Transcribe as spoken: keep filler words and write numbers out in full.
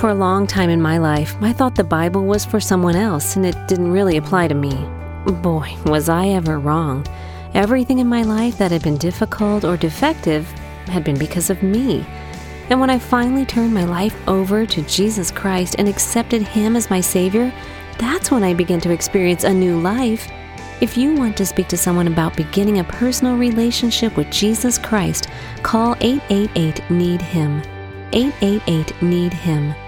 For a long time in my life, I thought the Bible was for someone else and it didn't really apply to me. Boy, was I ever wrong. Everything in my life that had been difficult or defective had been because of me. And when I finally turned my life over to Jesus Christ and accepted Him as my Savior, that's when I began to experience a new life. If you want to speak to someone about beginning a personal relationship with Jesus Christ, call eight eight eight, need him. eight eight eight, need him.